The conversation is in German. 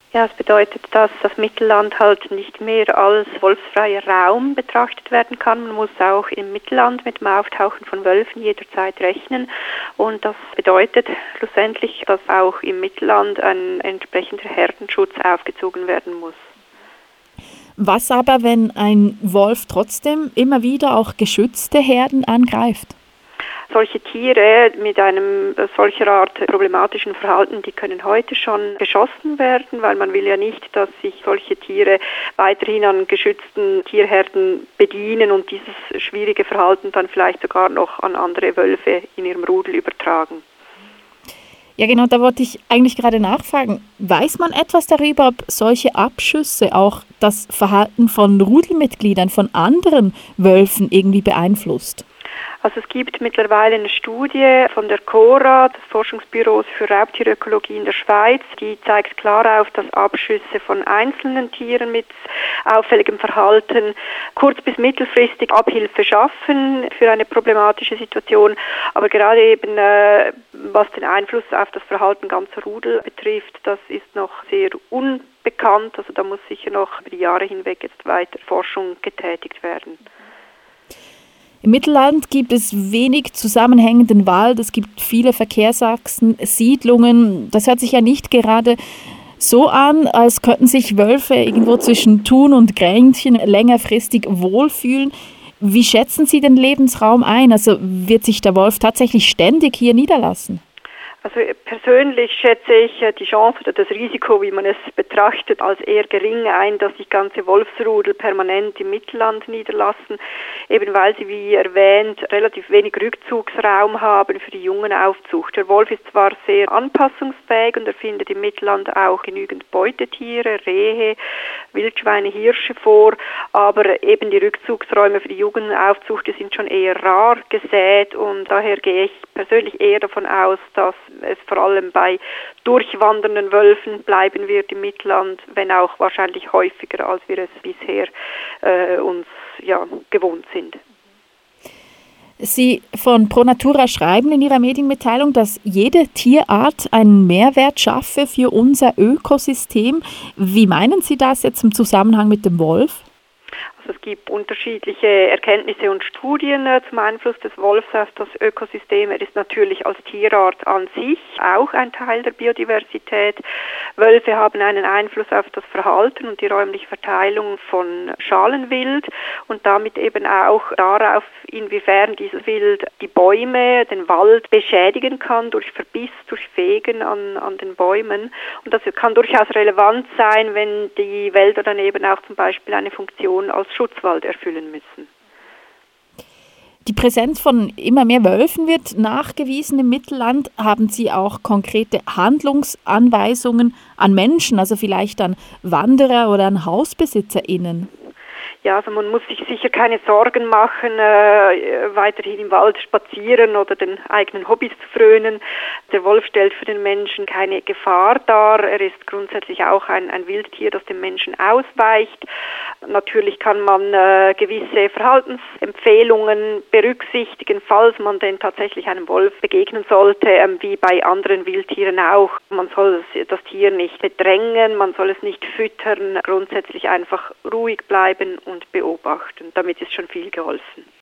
Ja, es bedeutet, dass das Mittelland halt nicht mehr als wolfsfreier Raum betrachtet werden kann. Man muss auch im Mittelland mit dem Auftauchen von Wölfen jederzeit rechnen. Und das bedeutet schlussendlich, dass auch im Mittelland ein entsprechender Herdenschutz aufgezogen werden muss. Was aber, wenn ein Wolf trotzdem immer wieder auch geschützte Herden angreift? Solche Tiere mit einem solcher Art problematischen Verhalten, die können heute schon geschossen werden, weil man will ja nicht, dass sich solche Tiere weiterhin an geschützten Tierherden bedienen und dieses schwierige Verhalten dann vielleicht sogar noch an andere Wölfe in ihrem Rudel übertragen. Ja, genau, da wollte ich eigentlich gerade nachfragen. Weiß man etwas darüber, ob solche Abschüsse auch das Verhalten von Rudelmitgliedern, von anderen Wölfen irgendwie beeinflusst? Also es gibt mittlerweile eine Studie von der CORA, des Forschungsbüros für Raubtierökologie in der Schweiz, die zeigt klar auf, dass Abschüsse von einzelnen Tieren mit auffälligem Verhalten kurz- bis mittelfristig Abhilfe schaffen für eine problematische Situation. Aber gerade eben, was den Einfluss auf das Verhalten ganzer Rudel betrifft, das ist noch sehr unbekannt. Also da muss sicher noch über die Jahre hinweg jetzt weiter Forschung getätigt werden. Im Mittelland gibt es wenig zusammenhängenden Wald, es gibt viele Verkehrsachsen, Siedlungen. Das hört sich ja nicht gerade so an, als könnten sich Wölfe irgendwo zwischen Thun und Grenchen längerfristig wohlfühlen. Wie schätzen Sie den Lebensraum ein? Also wird sich der Wolf tatsächlich ständig hier niederlassen? Also persönlich schätze ich die Chance oder das Risiko, wie man es betrachtet, als eher gering ein, dass sich ganze Wolfsrudel permanent im Mittelland niederlassen, eben weil sie, wie erwähnt, relativ wenig Rückzugsraum haben für die Jungenaufzucht. Der Wolf ist zwar sehr anpassungsfähig und er findet im Mittelland auch genügend Beutetiere, Rehe, Wildschweine, Hirsche vor, aber eben die Rückzugsräume für die Jungenaufzucht, die sind schon eher rar gesät und daher gehe ich persönlich eher davon aus, dass es vor allem bei durchwandernden Wölfen bleiben wird im Mittelland, wenn auch wahrscheinlich häufiger, als wir es bisher uns gewohnt sind. Sie von Pro Natura schreiben in Ihrer Medienmitteilung, dass jede Tierart einen Mehrwert schaffe für unser Ökosystem. Wie meinen Sie das jetzt im Zusammenhang mit dem Wolf? Also es gibt unterschiedliche Erkenntnisse und Studien zum Einfluss des Wolfs auf das Ökosystem. Er ist natürlich als Tierart an sich auch ein Teil der Biodiversität. Wölfe haben einen Einfluss auf das Verhalten und die räumliche Verteilung von Schalenwild und damit eben auch darauf, inwiefern dieses Wild die Bäume, den Wald beschädigen kann durch Verbiss, durch Fegen an den Bäumen. Und das kann durchaus relevant sein, wenn die Wälder dann eben auch zum Beispiel eine Funktion als Schutzwald erfüllen müssen. Die Präsenz von immer mehr Wölfen wird nachgewiesen im Mittelland. Haben Sie auch konkrete Handlungsanweisungen an Menschen, also vielleicht an Wanderer oder an HausbesitzerInnen? Ja, also man muss sich sicher keine Sorgen machen, weiterhin im Wald spazieren oder den eigenen Hobbys zu frönen. Der Wolf stellt für den Menschen keine Gefahr dar. Er ist grundsätzlich auch ein Wildtier, das dem Menschen ausweicht. Natürlich kann man gewisse Verhaltensempfehlungen berücksichtigen, falls man denn tatsächlich einem Wolf begegnen sollte, wie bei anderen Wildtieren auch. Man soll das Tier nicht bedrängen, man soll es nicht füttern, grundsätzlich einfach ruhig bleiben und beobachten. Damit ist schon viel geholfen.